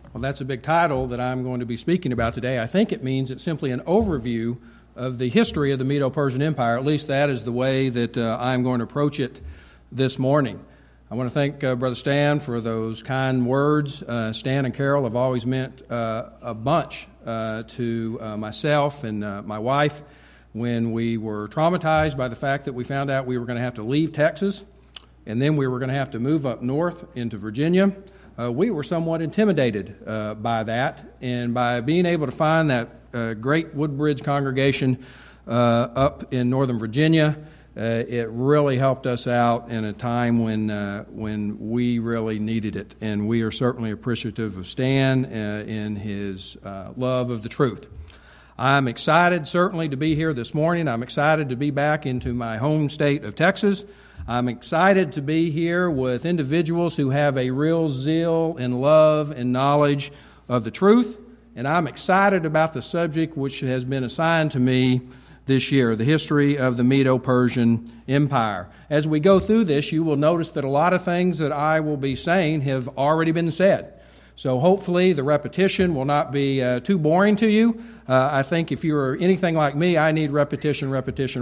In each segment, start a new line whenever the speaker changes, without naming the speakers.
Well, that's a big title that I'm going to be speaking about today. I think it means it's simply an overview of the history of the Medo-Persian Empire. At least that is the way that I'm going to approach it this morning. I want to thank Brother Stan for those kind words. Stan and Carol have always meant a bunch to myself and my wife when we were traumatized by the fact that we found out we were going to have to leave Texas and then we were going to have to move up north into Virginia. We were somewhat intimidated by that, and by being able to find that great Woodbridge congregation up in Northern Virginia, it really helped us out in a time when we really needed it, and we are certainly appreciative of Stan in his love of the truth. I'm excited certainly to be here this morning. I'm excited to be back into my home state of Texas. I'm excited to be here with individuals who have a real zeal and love and knowledge of the truth, and I'm excited about the subject which has been assigned to me this year, the history of the Medo-Persian Empire. As we go through this, you will notice that a lot of things that I will be saying have already been said. So hopefully the repetition will not be too boring to you. I think if you're anything like me, I need repetition.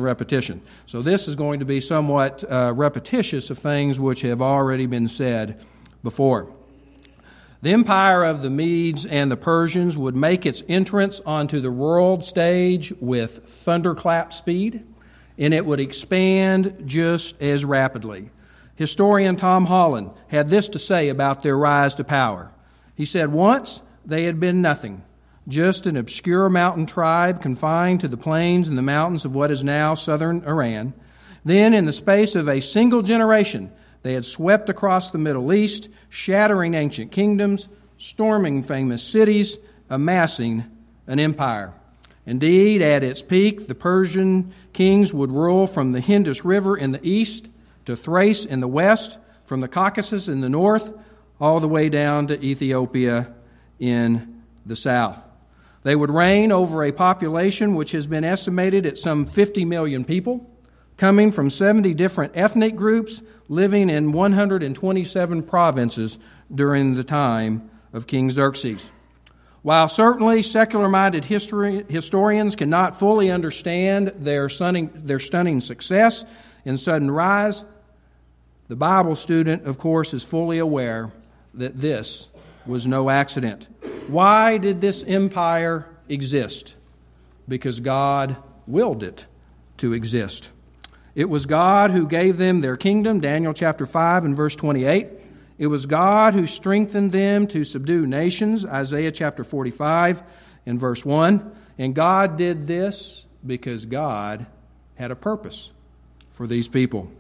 So this is going to be somewhat repetitious of things which have already been said before. The empire of the Medes and the Persians would make its entrance onto the world stage with thunderclap speed, and it would expand just as rapidly. Historian Tom Holland had this to say about their rise to power. He said, "Once they had been nothing, just an obscure mountain tribe confined to the plains and the mountains of what is now southern Iran. Then, in the space of a single generation, they had swept across the Middle East, shattering ancient kingdoms, storming famous cities, amassing an empire. Indeed, at its peak, the Persian kings would rule from the Indus River in the east to Thrace in the west, from the Caucasus in the north, all the way down to Ethiopia in the south. They would reign over a population which has been estimated at some 50 million people, coming from 70 different ethnic groups, living in 127 provinces during the time of King Xerxes. While certainly secular-minded historians cannot fully understand their stunning success and sudden rise, the Bible student, of course, is fully aware that this was no accident. Why did this empire exist? Because God willed it to exist. It was God who gave them their kingdom, Daniel chapter 5 and verse 28. It was God who strengthened them to subdue nations, Isaiah chapter 45 and verse 1. And God did this because God had a purpose for these people.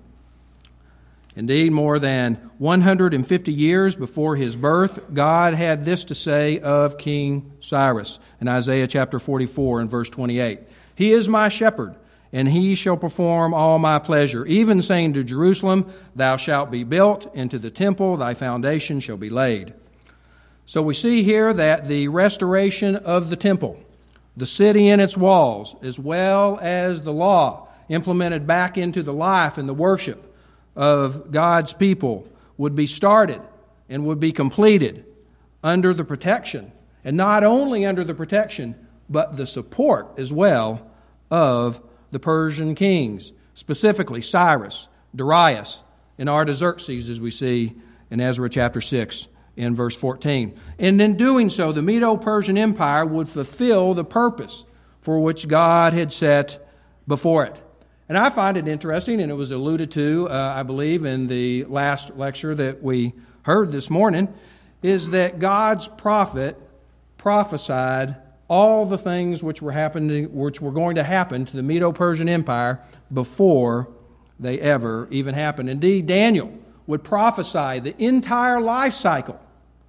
Indeed, more than 150 years before his birth, God had this to say of King Cyrus in Isaiah chapter 44 and verse 28. He is my shepherd, and he shall perform all my pleasure, even saying to Jerusalem, thou shalt be built, and to the temple thy foundation shall be laid. So we see here that the restoration of the temple, the city and its walls, as well as the law implemented back into the life and the worship of God's people, would be started and would be completed under the protection, and not only under the protection, but the support as well of the Persian kings, specifically Cyrus, Darius, and Artaxerxes, as we see in Ezra chapter 6 and verse 14. And in doing so, the Medo-Persian Empire would fulfill the purpose for which God had set before it. And I find it interesting, and it was alluded to, I believe, in the last lecture that we heard this morning, is that God's prophet prophesied all the things which were going to happen to the Medo-Persian Empire before they ever even happened. Indeed, Daniel would prophesy the entire life cycle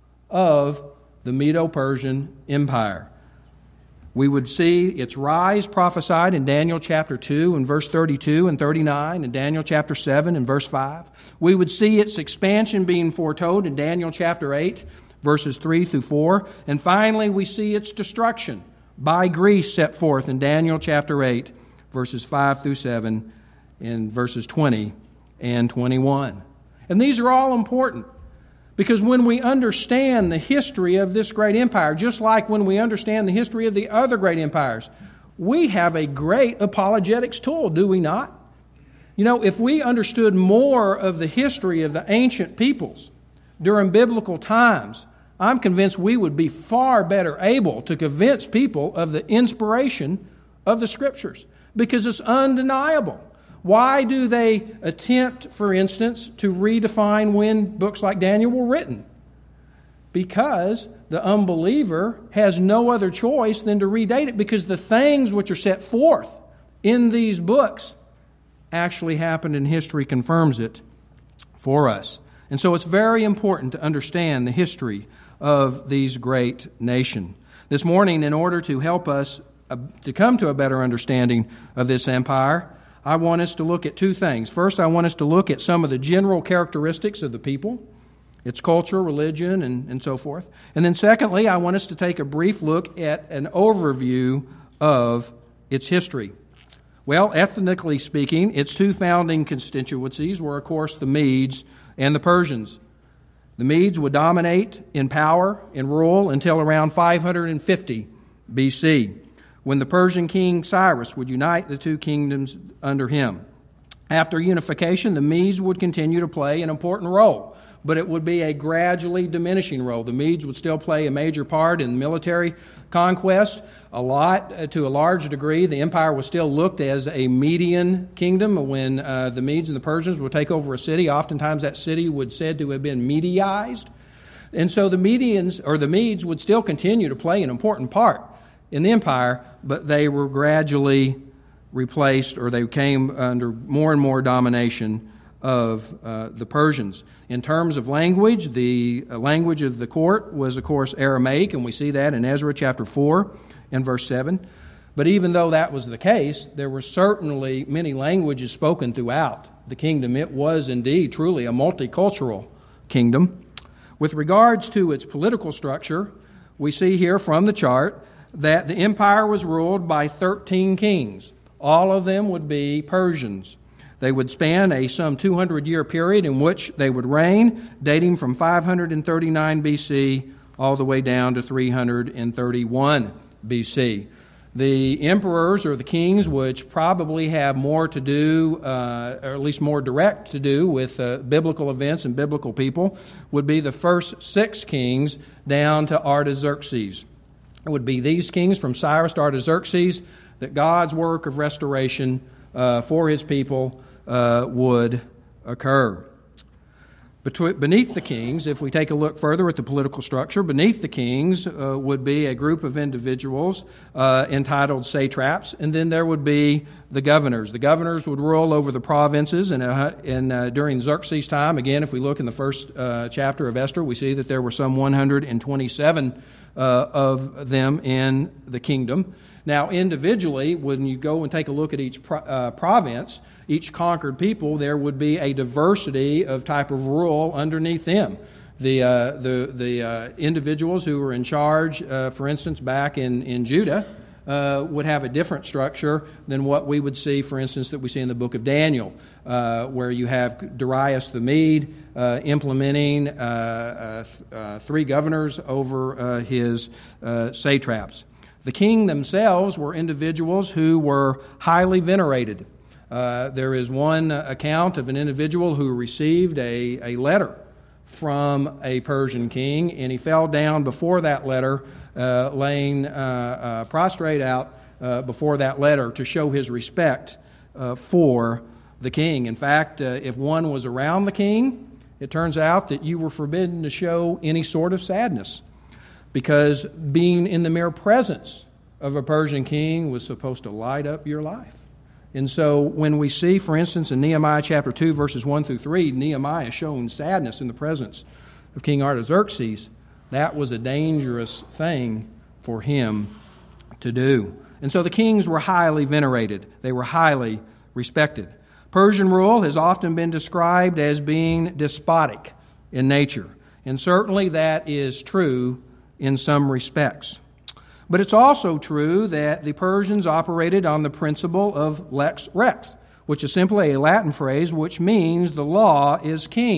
of the Medo-Persian Empire. We would see its rise prophesied in Daniel chapter 2 and verse 32 and 39, and Daniel chapter 7 and verse 5. We would see its expansion being foretold in Daniel chapter 8, verses 3 through 4. And finally, we see its destruction by Greece set forth in Daniel chapter 8, verses 5 through 7, and verses 20 and 21. And these are all important Because when we understand the history of this great empire, just like when we understand the history of the other great empires, we have a great apologetics tool, do we not? You know, if we understood more of the history of the ancient peoples during biblical times, I'm convinced we would be far better able to convince people of the inspiration of the Scriptures, because it's undeniable. Why do they attempt, for instance, to redefine when books like Daniel were written? Because the unbeliever has no other choice than to redate it, because the things which are set forth in these books actually happened and history confirms it for us. And so it's very important to understand the history of these great nations. This morning, in order to help us to come to a better understanding of this empire, I want us to look at two things. First, I want us to look at some of the general characteristics of the people, its culture, religion, and so forth. And then secondly, I want us to take a brief look at an overview of its history. Well, ethnically speaking, its two founding constituencies were, of course, the Medes and the Persians. The Medes would dominate in power and rule until around 550 BC, when the Persian king Cyrus would unite the two kingdoms under him. After unification, the Medes would continue to play an important role, but it would be a gradually diminishing role. The Medes would still play a major part in military conquest. To a large degree, the empire was still looked as a Median kingdom. When the Medes and the Persians would take over a city, oftentimes that city would said to have been Mediaized. And so the Medes would still continue to play an important part in the empire, but they were gradually replaced, or they came under more and more domination of the Persians. In terms of language, the language of the court was, of course, Aramaic, and we see that in Ezra chapter 4 and verse 7. But even though that was the case, there were certainly many languages spoken throughout the kingdom. It was indeed truly a multicultural kingdom. With regards to its political structure, we see here from the chart that the empire was ruled by 13 kings. All of them would be Persians. They would span a some 200-year period in which they would reign, dating from 539 BC all the way down to 331 BC. The emperors, or the kings, which probably have more to do, or at least more direct to do with biblical events and biblical people, would be the first 6 kings down to Artaxerxes. It would be these kings from Cyrus to Artaxerxes that God's work of restoration for his people would occur. Beneath the kings, if we take a look further at the political structure, beneath the kings would be a group of individuals entitled satraps, and then there would be the governors. The governors would rule over the provinces, and during Xerxes' time, again, if we look in the first chapter of Esther, we see that there were some 127 of them in the kingdom. Now, individually, when you go and take a look at each province, each conquered people, there would be a diversity of type of rule underneath them. The individuals who were in charge, for instance, back in Judah, would have a different structure than what we would see, for instance, that we see in the book of Daniel, where you have Darius the Mede implementing 3 governors over his satraps. The king themselves were individuals who were highly venerated. There is one account of an individual who received a letter from a Persian king, and he fell down before that letter, laying prostrate out before that letter to show his respect for the king. In fact, if one was around the king, it turns out that you were forbidden to show any sort of sadness, because being in the mere presence of a Persian king was supposed to light up your life. And so when we see, for instance, in Nehemiah chapter 2, verses 1 through 3, Nehemiah showing sadness in the presence of King Artaxerxes, that was a dangerous thing for him to do. And so the kings were highly venerated. They were highly respected. Persian rule has often been described as being despotic in nature. And certainly that is true in some respects. But it's also true that the Persians operated on the principle of lex rex, which is simply a Latin phrase which means the law is king.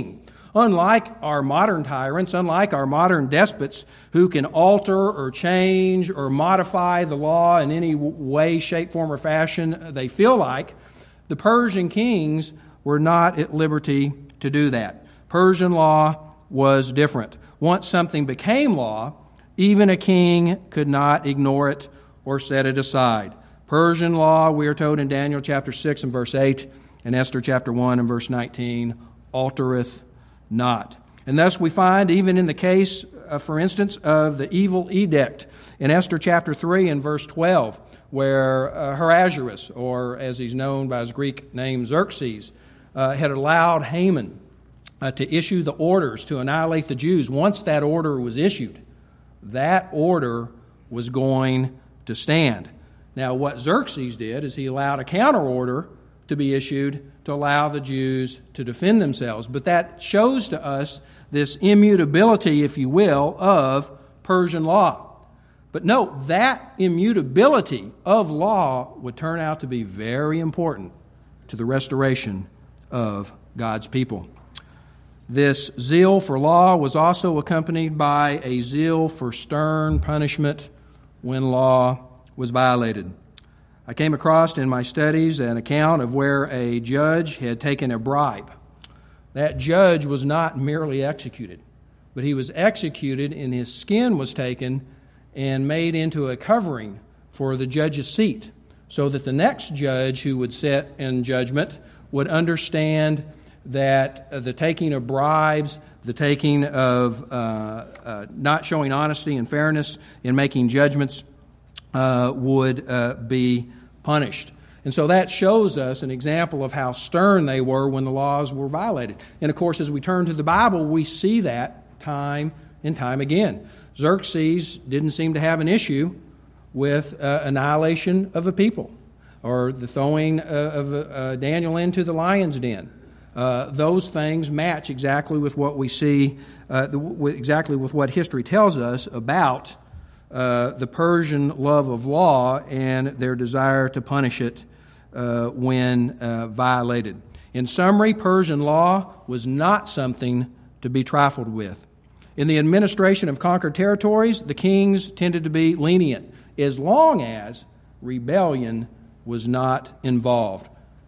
Unlike our modern tyrants, unlike our modern despots who can alter or change or modify the law in any way, shape, form, or fashion they feel like, the Persian kings were not at liberty to do that. Persian law was different. Once something became law, even a king could not ignore it or set it aside. Persian law, we are told in Daniel chapter 6 and verse 8, and Esther chapter 1 and verse 19, altereth not. And thus we find, even in the case, for instance, of the evil edict in Esther chapter 3 and verse 12, where Ahasuerus, or as he's known by his Greek name Xerxes, had allowed Haman to issue the orders to annihilate the Jews. Once that order was issued, that order was going to stand. Now, what Xerxes did is he allowed a counter order to be issued to allow the Jews to defend themselves. But that shows to us this immutability, if you will, of Persian law. But note, that immutability of law would turn out to be very important to the restoration of God's people. This zeal for law was also accompanied by a zeal for stern punishment when law was violated. I came across in my studies an account of where a judge had taken a bribe. That judge was not merely executed, but he was executed and his skin was taken and made into a covering for the judge's seat, so that the next judge who would sit in judgment would understand that the taking of bribes, the taking of not showing honesty and fairness in making judgments would be punished. And so that shows us an example of how stern they were when the laws were violated. And of course, as we turn to the Bible, we see that time and time again. Xerxes didn't seem to have an issue with annihilation of a people or the throwing of Daniel into the lion's den. Those things match exactly with what we see, exactly with what history tells us about the Persian love of law and their desire to punish it when violated. In summary, Persian law was not something to be trifled with. In the administration of conquered territories, the kings tended to be lenient as long as rebellion was not involved.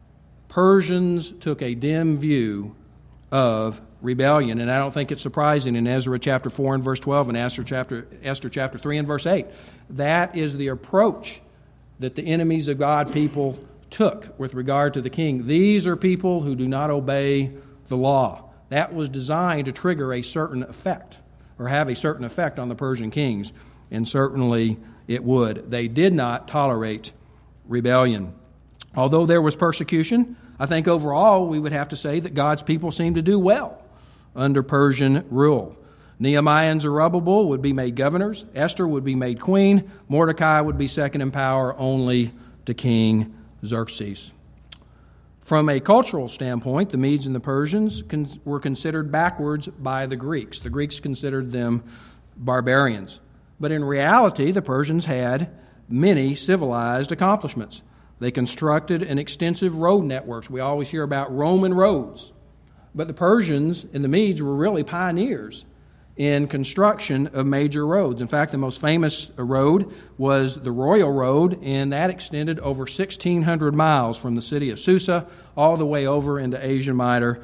Persians took a dim view of rebellion, and I don't think it's surprising in Ezra chapter 4 and verse 12 and Esther chapter 3 and verse 8. That is the approach that the enemies of God people took with regard to the king. These are people who do not obey the law. That was designed to trigger a certain effect or have a certain effect on the Persian kings, and certainly it would. They did not tolerate rebellion. Although there was persecution, I think overall we would have to say that God's people seemed to do well under Persian rule. Nehemiah and Zerubbabel would be made governors. Esther would be made queen. Mordecai would be second in power only to King Xerxes. From a cultural standpoint, the Medes and the Persians were considered backwards by the Greeks. The Greeks considered them barbarians. But in reality, the Persians had many civilized accomplishments. They constructed an extensive road networks. We always hear about Roman roads. But the Persians and the Medes were really pioneers in construction of major roads. In fact, the most famous road was the Royal Road, and that extended over 1,600 miles from the city of Susa all the way over into Asia Minor,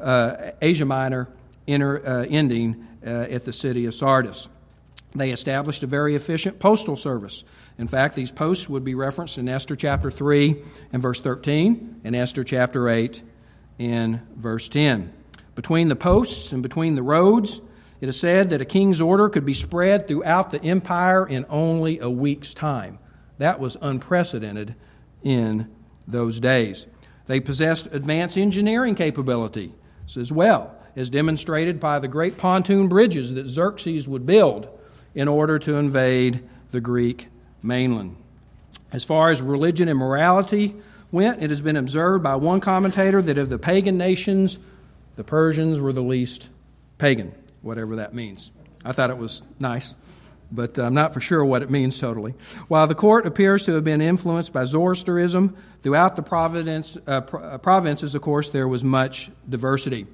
ending at the city of Sardis. They established a very efficient postal service. In fact, these posts would be referenced in Esther chapter 3 and verse 13 and Esther chapter 8 and verse 10. Between the posts and between the roads, it is said that a king's order could be spread throughout the empire in only a week's time. That was unprecedented in those days. They possessed advanced engineering capability as well, as demonstrated by the great pontoon bridges that Xerxes would build in order to invade the Greek mainland. As far as religion and morality went, it has been observed by one commentator that of the pagan nations, the Persians were the least pagan, whatever that means. I thought it was nice, but I'm not for sure what it means totally. While the court appears to have been influenced by Zoroastrianism, throughout the provinces, of course, there was much diversity.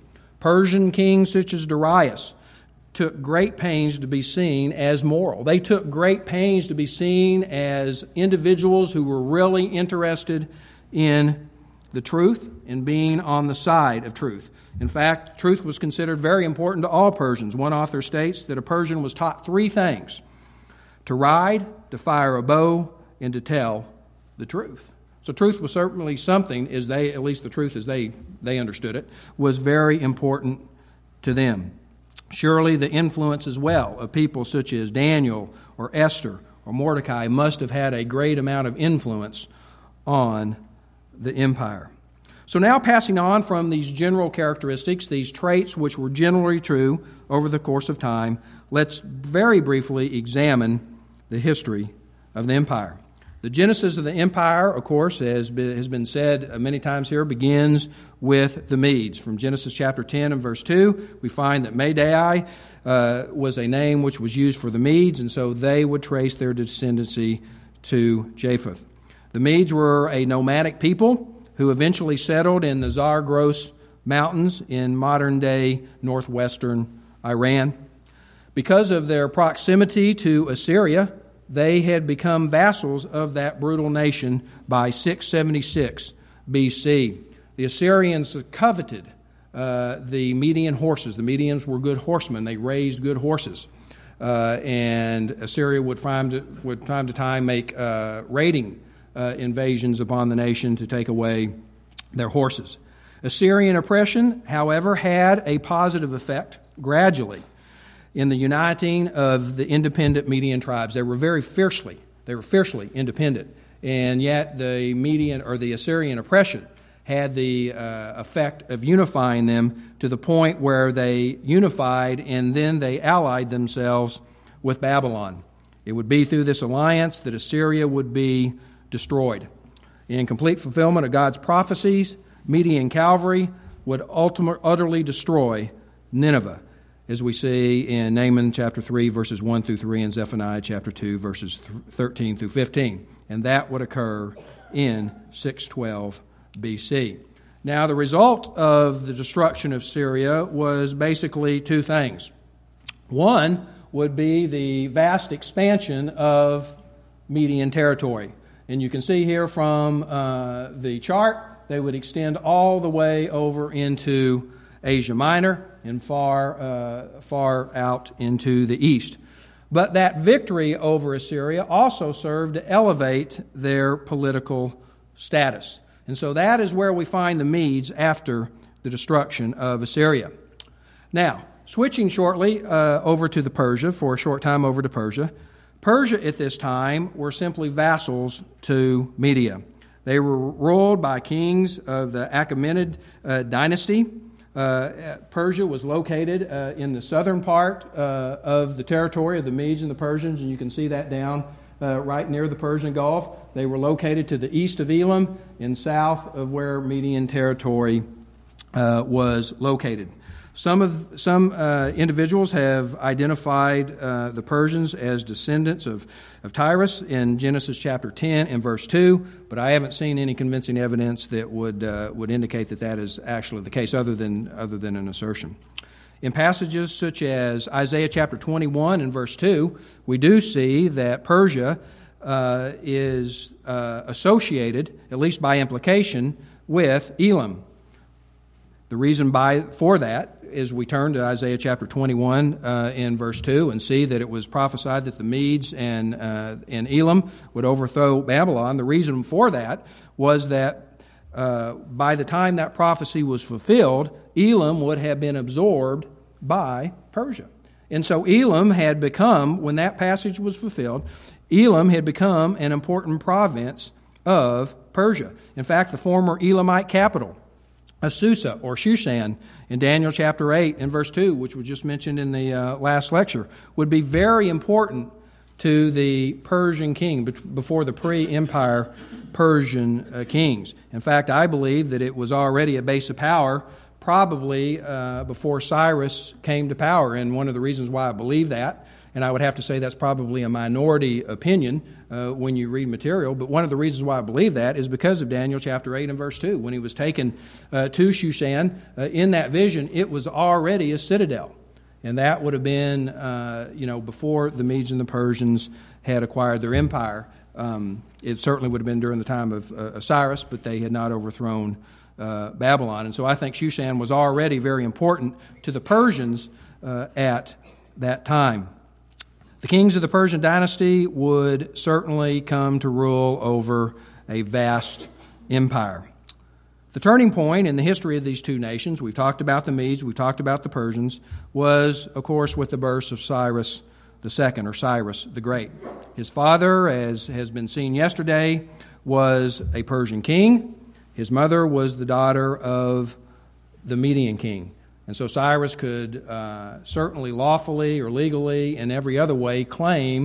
Persian kings such as Darius took great pains to be seen as moral. They took great pains to be seen as individuals who were really interested in the truth and being on the side of truth. In fact, truth was considered very important to all Persians. One author states that a Persian was taught three things: to ride, to fire a bow, and to tell the truth. So truth was certainly something, at least the truth as they understood it, was very important to them. Surely the influence as well of people such as Daniel or Esther or Mordecai must have had a great amount of influence on the empire. So now, passing on from these general characteristics, these traits which were generally true over the course of time, let's very briefly examine the history of the empire. The genesis of the empire, of course, has been said many times here, begins with the Medes. From Genesis chapter 10 and verse 2, we find that Madai was a name which was used for the Medes, and so they would trace their descendancy to Japheth. The Medes were a nomadic people who eventually settled in the Zagros Mountains in modern-day northwestern Iran. Because of their proximity to Assyria, they had become vassals of that brutal nation by 676 BC. The Assyrians coveted the Median horses. The Medians were good horsemen. They raised good horses. And Assyria would from time to time make raiding invasions upon the nation to take away their horses. Assyrian oppression, however, had a positive effect gradually in the uniting of the independent Median tribes. They were fiercely independent, and yet the Median or the Assyrian oppression had the effect of unifying them to the point where they unified and then they allied themselves with Babylon. It would be through this alliance that Assyria would be destroyed. In complete fulfillment of God's prophecies, Median cavalry would utterly destroy Nineveh, as we see in Nahum chapter 3, verses 1 through 3, and Zephaniah chapter 2, verses 13 through 15. And that would occur in 612 BC. Now, the result of the destruction of Syria was basically two things. One would be the vast expansion of Median territory. And you can see here from the chart, they would extend all the way over into Asia Minor and far out into the east. But that victory over Assyria also served to elevate their political status. And so that is where we find the Medes after the destruction of Assyria. Now, switching shortly over to Persia, for a short time over to Persia. Persia at this time were simply vassals to Media. They were ruled by kings of the Achaemenid dynasty. Persia was located in the southern part of the territory of the Medes and the Persians, and you can see that down right near the Persian Gulf. They were located to the east of Elam and south of where Median territory was located. Some individuals have identified the Persians as descendants of Tyrus in Genesis chapter 10 and verse 2, but I haven't seen any convincing evidence that would indicate that is actually the case, other than an assertion. In passages such as Isaiah chapter 21 and verse 2, we do see that Persia is associated, at least by implication, with Elam. The reason for that is we turn to Isaiah chapter 21 in verse 2 and see that it was prophesied that the Medes and Elam would overthrow Babylon. The reason for that was that by the time that prophecy was fulfilled, Elam would have been absorbed by Persia. And so Elam had become, when that passage was fulfilled, Elam had become an important province of Persia. In fact, the former Elamite capital of Susa or Shushan in Daniel chapter 8 and verse 2, which was just mentioned in the last lecture, would be very important to the Persian king before the pre-empire Persian kings. In fact, I believe that it was already a base of power probably before Cyrus came to power. And one of the reasons why I believe that, and I would have to say that's probably a minority opinion when you read material, but one of the reasons why I believe that is because of Daniel chapter 8 and verse 2. When he was taken to Shushan, in that vision, it was already a citadel. And that would have been, before the Medes and the Persians had acquired their empire. It certainly would have been during the time of Cyrus, but they had not overthrown Babylon. And so I think Shushan was already very important to the Persians at that time. The kings of the Persian dynasty would certainly come to rule over a vast empire. The turning point in the history of these two nations, we've talked about the Medes, we've talked about the Persians, was, of course, with the birth of Cyrus II, or Cyrus the Great. His father, as has been seen yesterday, was a Persian king. His mother was the daughter of the Median king. And so Cyrus could certainly lawfully or legally in every other way claim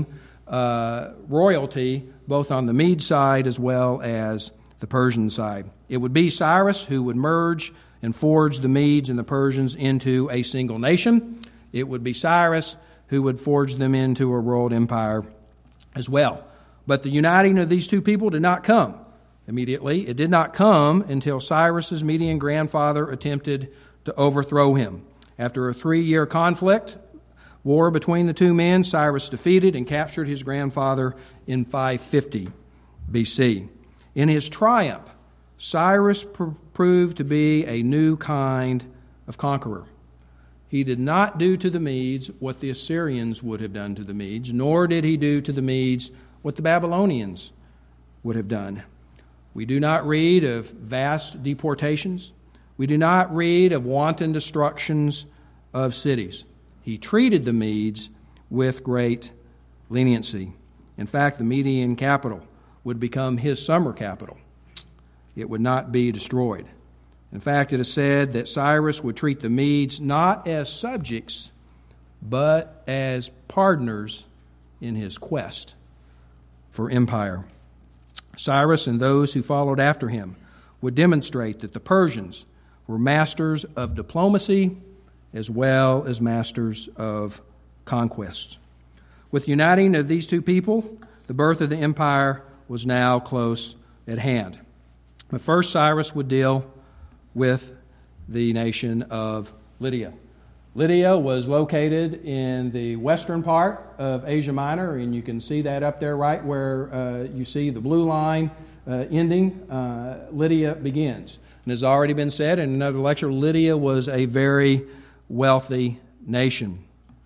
royalty both on the Mede side as well as the Persian side. It would be Cyrus who would merge and forge the Medes and the Persians into a single nation. It would be Cyrus who would forge them into a world empire as well. But the uniting of these two people did not come immediately. It did not come until Cyrus's Median grandfather attempted to overthrow him. After a 3-year conflict, war between the two men, Cyrus defeated and captured his grandfather in 550 BC. In his triumph, Cyrus proved to be a new kind of conqueror. He did not do to the Medes what the Assyrians would have done to the Medes, nor did he do to the Medes what the Babylonians would have done. We do not read of vast deportations. We do not read of wanton destructions of cities. He treated the Medes with great leniency. In fact, the Median capital would become his summer capital. It would not be destroyed. In fact, it is said that Cyrus would treat the Medes not as subjects, but as partners in his quest for empire. Cyrus and those who followed after him would demonstrate that the Persians were masters of diplomacy as well as masters of conquest. With the uniting of these two people, the birth of the empire was now close at hand. But first, Cyrus would deal with the nation of Lydia. Lydia was located in the western part of Asia Minor, and you can see that up there right where you see the blue line ending. Lydia begins. And as already been said in another lecture, Lydia was a very wealthy nation.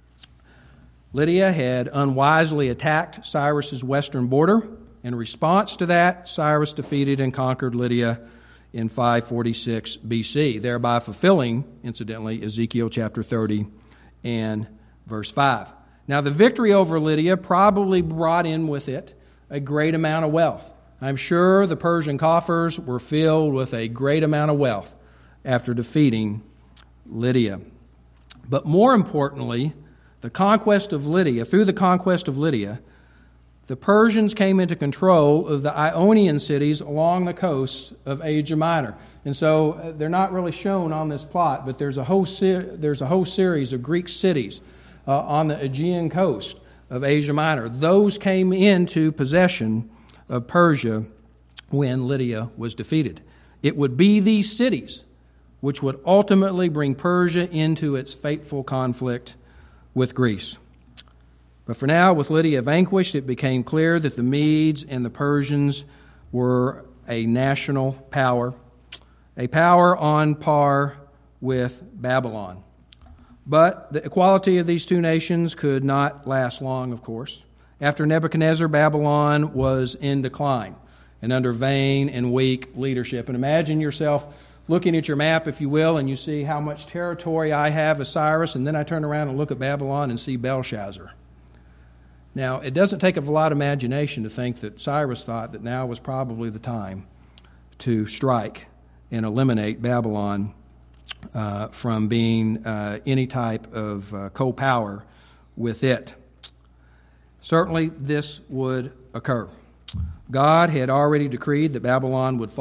Lydia had unwisely attacked Cyrus's western border. In response to that, Cyrus defeated and conquered Lydia in 546 BC, thereby fulfilling, incidentally, Ezekiel chapter 30 and verse 5. Now, the victory over Lydia probably brought in with it a great amount of wealth. I'm sure the Persian coffers were filled with a great amount of wealth after defeating Lydia. But more importantly, through the conquest of Lydia, the Persians came into control of the Ionian cities along the coast of Asia Minor. And so they're not really shown on this plot, but there's a whole series of Greek cities on the Aegean coast of Asia Minor. Those came into possession of Persia when Lydia was defeated. It would be these cities which would ultimately bring Persia into its fateful conflict with Greece. But for now, with Lydia vanquished, it became clear that the Medes and the Persians were a national power, a power on par with Babylon. But the equality of these two nations could not last long, of course. After Nebuchadnezzar, Babylon was in decline and under vain and weak leadership. And imagine yourself looking at your map, if you will, and you see how much territory I have as Cyrus, and then I turn around and look at Babylon and see Belshazzar. Now, it doesn't take a lot of imagination to think that Cyrus thought that now was probably the time to strike and eliminate Babylon from being any type of co-power with it. Certainly, this would occur. God had already decreed that Babylon would fall.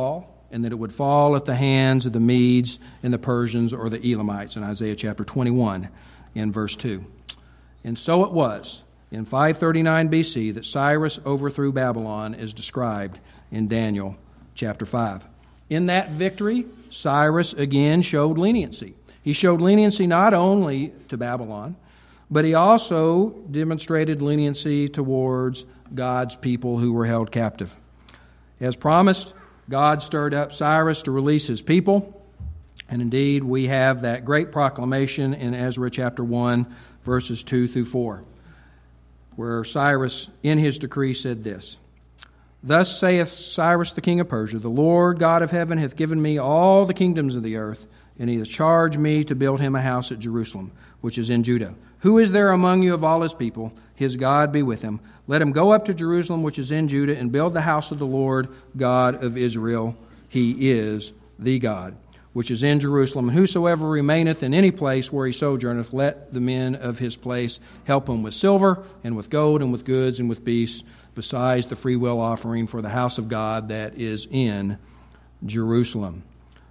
and that it would fall at the hands of the Medes and the Persians or the Elamites in Isaiah chapter 21 in verse 2. And so it was in 539 BC that Cyrus overthrew Babylon as described in Daniel chapter 5. In that victory, Cyrus again showed leniency. He showed leniency not only to Babylon, but he also demonstrated leniency towards God's people who were held captive. As promised, God stirred up Cyrus to release his people, and indeed we have that great proclamation in Ezra chapter 1, verses 2 through 4, where Cyrus in his decree said this, "Thus saith Cyrus the king of Persia, the Lord God of heaven hath given me all the kingdoms of the earth, and he hath charged me to build him a house at Jerusalem, which is in Judah. Who is there among you of all his people? His God be with him. Let him go up to Jerusalem, which is in Judah, and build the house of the Lord God of Israel. He is the God, which is in Jerusalem. And whosoever remaineth in any place where he sojourneth, let the men of his place help him with silver, and with gold, and with goods, and with beasts, besides the freewill offering for the house of God that is in Jerusalem."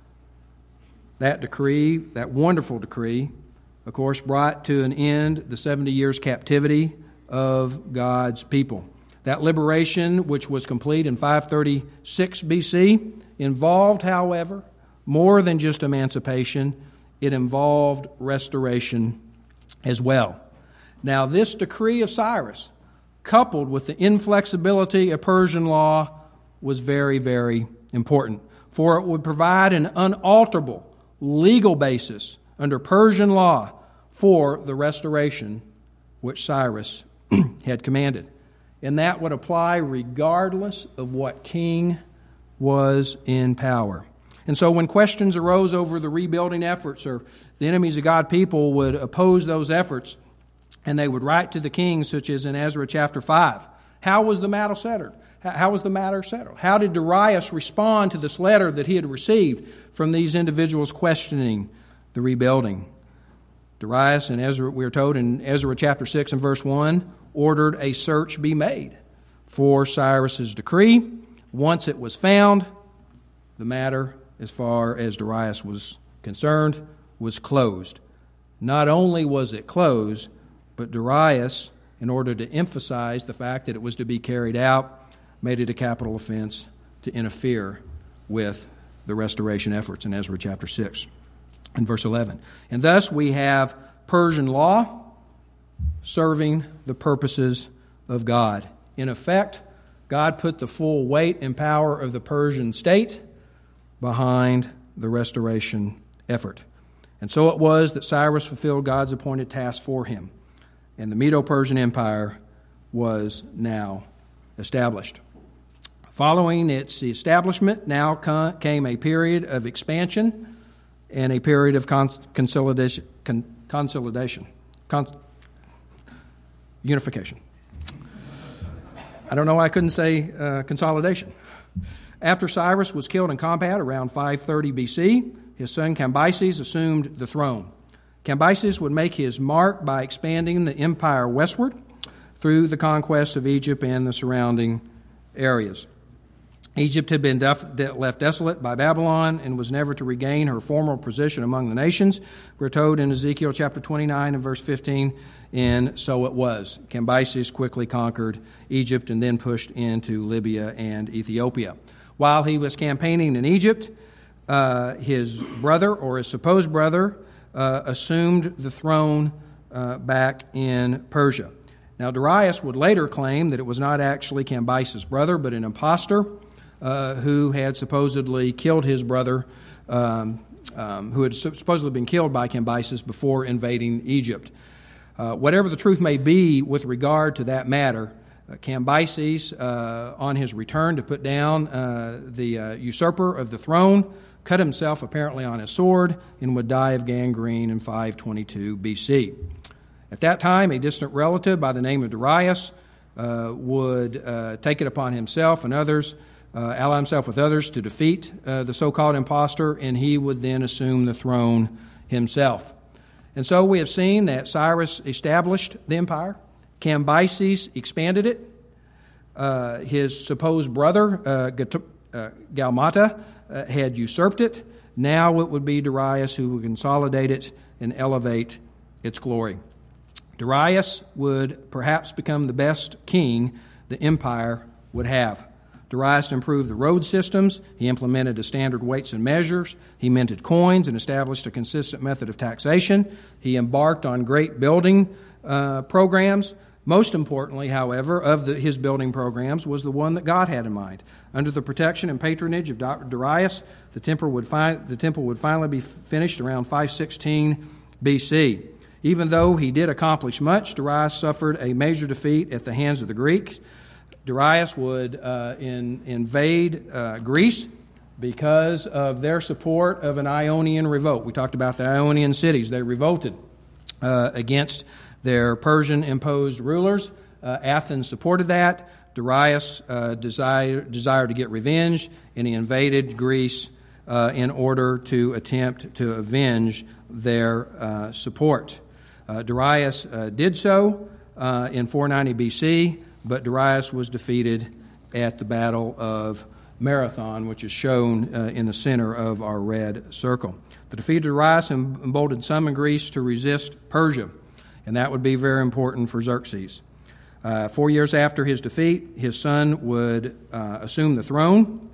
That decree, that wonderful decree, of course, brought to an end the 70 years captivity of God's people. That liberation, which was complete in 536 BC, involved, however, more than just emancipation. It involved restoration as well. Now, this decree of Cyrus, coupled with the inflexibility of Persian law, was very, very important, for it would provide an unalterable legal basis under Persian law for the restoration which Cyrus had commanded. And that would apply regardless of what king was in power. And so when questions arose over the rebuilding efforts, or the enemies of God people would oppose those efforts, and they would write to the king, such as in Ezra chapter 5, how was the matter settled? How was the matter settled? How did Darius respond to this letter that he had received from these individuals questioning the rebuilding? Darius, and Ezra, we are told in Ezra chapter 6 and verse 1, ordered a search be made for Cyrus's decree. Once it was found, the matter, as far as Darius was concerned, was closed. Not only was it closed, but Darius, in order to emphasize the fact that it was to be carried out, made it a capital offense to interfere with the restoration efforts in Ezra chapter 6 and verse 11. And thus we have Persian law serving the purposes of God. In effect, God put the full weight and power of the Persian state behind the restoration effort. And so it was that Cyrus fulfilled God's appointed task for him, and the Medo-Persian Empire was now established. Following its establishment, now came a period of expansion and a period of unification. I don't know why I couldn't say consolidation. After Cyrus was killed in combat around 530 BC, his son Cambyses assumed the throne. Cambyses would make his mark by expanding the empire westward through the conquest of Egypt and the surrounding areas. Egypt had been left desolate by Babylon and was never to regain her former position among the nations. We're told in Ezekiel chapter 29 and verse 15, and so it was. Cambyses quickly conquered Egypt and then pushed into Libya and Ethiopia. While he was campaigning in Egypt, his brother, or his supposed brother, assumed the throne back in Persia. Now, Darius would later claim that it was not actually Cambyses' brother, but an impostor who had supposedly killed his brother, who had supposedly been killed by Cambyses before invading Egypt. Whatever the truth may be with regard to that matter, Cambyses, on his return to put down the usurper of the throne, cut himself apparently on his sword and would die of gangrene in 522 BC. At that time, a distant relative by the name of Darius would take it upon himself and others, ally himself with others to defeat the so-called impostor, and he would then assume the throne himself. And so we have seen that Cyrus established the empire. Cambyses expanded it. His supposed brother, Galmata had usurped it. Now it would be Darius who would consolidate it and elevate its glory. Darius would perhaps become the best king the empire would have. Darius improved the road systems. He implemented the standard weights and measures. He minted coins and established a consistent method of taxation. He embarked on great building programs. Most importantly, however, of his building programs was the one that God had in mind. Under the protection and patronage of Darius, the temple would finally be finished around 516 B.C. Even though he did accomplish much, Darius suffered a major defeat at the hands of the Greeks. Darius would invade Greece because of their support of an Ionian revolt. We talked about the Ionian cities. They revolted against their Persian-imposed rulers. Athens supported that. Darius desired to get revenge, and he invaded Greece in order to attempt to avenge their support. Darius did so in 490 B.C., but Darius was defeated at the Battle of Marathon, which is shown in the center of our red circle. The defeat of Darius emboldened some in Greece to resist Persia, and that would be very important for Xerxes. 4 years after his defeat, his son would assume the throne.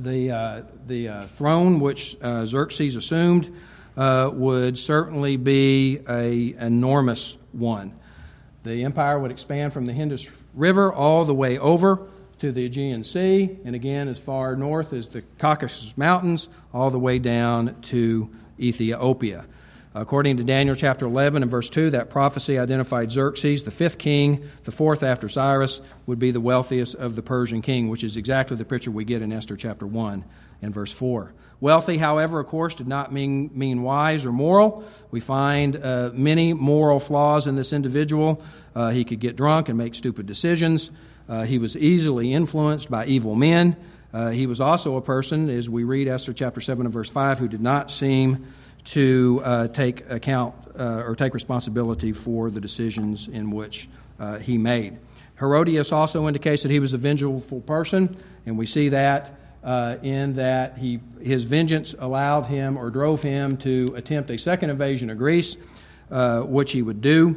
The throne which Xerxes assumed would certainly be an enormous one. The empire would expand from the Indus River all the way over to the Aegean Sea, and again as far north as the Caucasus Mountains, all the way down to Ethiopia. According to Daniel chapter 11 and verse 2, that prophecy identified Xerxes, the fifth king, the fourth after Cyrus, would be the wealthiest of the Persian king, which is exactly the picture we get in Esther chapter 1 and verse 4. Wealthy, however, of course, did not mean wise or moral. We find many moral flaws in this individual. He could get drunk and make stupid decisions. He was easily influenced by evil men. He was also a person, as we read Esther chapter 7 and verse 5, who did not seem to take account or take responsibility for the decisions in which he made. Herodias also indicates that he was a vengeful person, and we see that in that his vengeance allowed him or drove him to attempt a second invasion of Greece, which he would do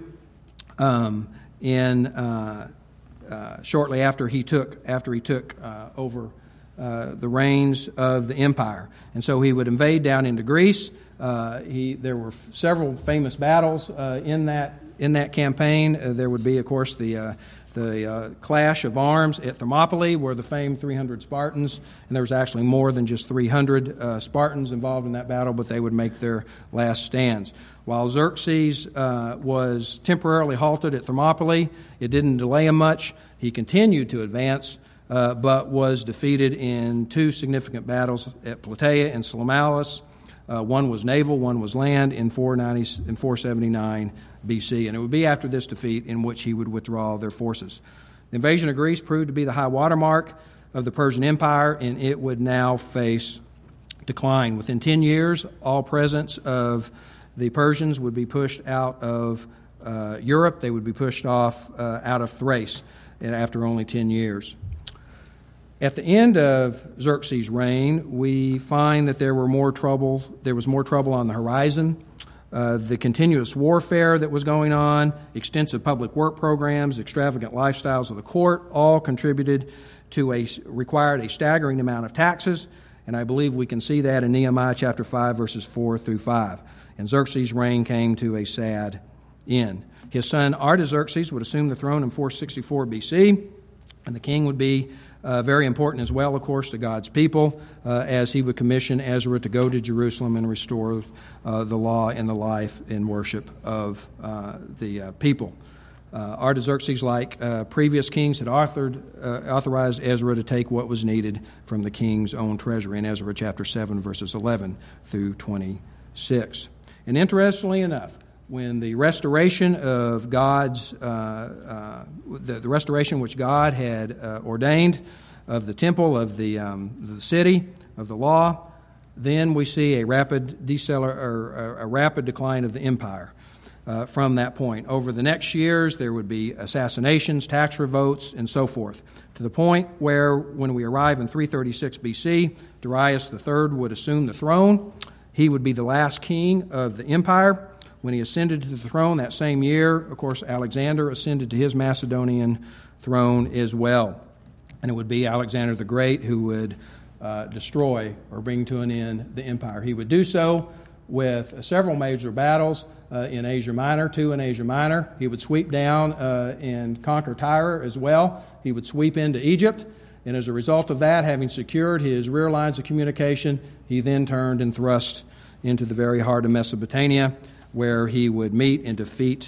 shortly after he took over the reins of the empire. And so he would invade down into Greece. There were several famous battles in that campaign. There would be, of course, the clash of arms at Thermopylae, where the famed 300 Spartans, and there was actually more than just 300 Spartans involved in that battle, but they would make their last stands. While Xerxes was temporarily halted at Thermopylae, it didn't delay him much. He continued to advance, but was defeated in two significant battles at Plataea and Salamis. One was naval, one was land in 479 B.C., and it would be after this defeat in which he would withdraw their forces. The invasion of Greece proved to be the high watermark of the Persian Empire, and it would now face decline. Within 10 years, all presence of the Persians would be pushed out of Europe. They would be pushed off out of Thrace after only 10 years. At the end of Xerxes' reign, we find that there was more trouble on the horizon. The continuous warfare that was going on, extensive public work programs, extravagant lifestyles of the court, all contributed to required a staggering amount of taxes, and I believe we can see that in Nehemiah chapter 5, verses 4 through 5. And Xerxes' reign came to a sad end. His son Artaxerxes would assume the throne in 464 B.C., and the king would be very important as well, of course, to God's people, as he would commission Ezra to go to Jerusalem and restore the law and the life and worship of the people. Artaxerxes, like previous kings, had authorized Ezra to take what was needed from the king's own treasury in Ezra chapter 7, verses 11 through 26. And interestingly enough, when the restoration of God's, the restoration which God had ordained of the temple, of the city, of the law, then we see a rapid decline of the empire. from that point. Over the next years, there would be assassinations, tax revolts, and so forth, to the point where, when we arrive in 336 B.C., Darius III would assume the throne. He would be the last king of the empire. When he ascended to the throne that same year, of course, Alexander ascended to his Macedonian throne as well. And it would be Alexander the Great who would destroy or bring to an end the empire. He would do so with several major battles in Asia Minor, two in Asia Minor. He would sweep down and conquer Tyre as well. He would sweep into Egypt. And as a result of that, having secured his rear lines of communication, he then turned and thrust into the very heart of Mesopotamia, where he would meet and defeat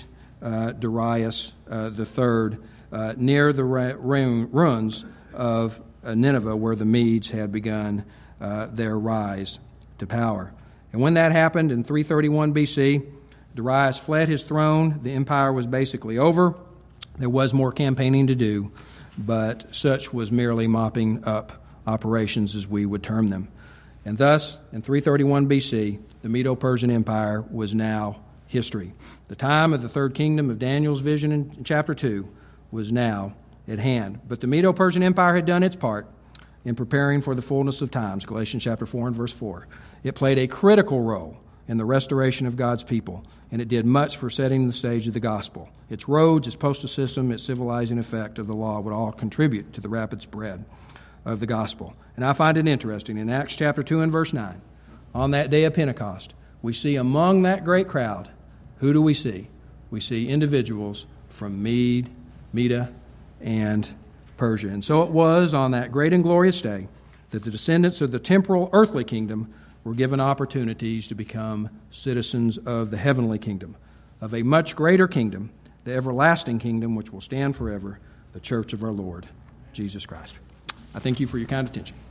Darius III near the ruins of Nineveh, where the Medes had begun their rise to power. And when that happened in 331 B.C., Darius fled his throne. The empire was basically over. There was more campaigning to do, but such was merely mopping up operations, as we would term them. And thus, in 331 B.C., the Medo-Persian Empire was now history. The time of the third kingdom of Daniel's vision in chapter 2 was now at hand. But the Medo-Persian Empire had done its part in preparing for the fullness of times, Galatians chapter 4 and verse 4. It played a critical role in the restoration of God's people, and it did much for setting the stage of the gospel. Its roads, its postal system, its civilizing effect of the law would all contribute to the rapid spread of the gospel. And I find it interesting, in Acts chapter 2 and verse 9, on that day of Pentecost, we see among that great crowd, who do we see? We see individuals from Media, and Persia. And so it was on that great and glorious day that the descendants of the temporal earthly kingdom were given opportunities to become citizens of the heavenly kingdom, of a much greater kingdom, the everlasting kingdom which will stand forever, the church of our Lord, Jesus Christ. I thank you for your kind attention.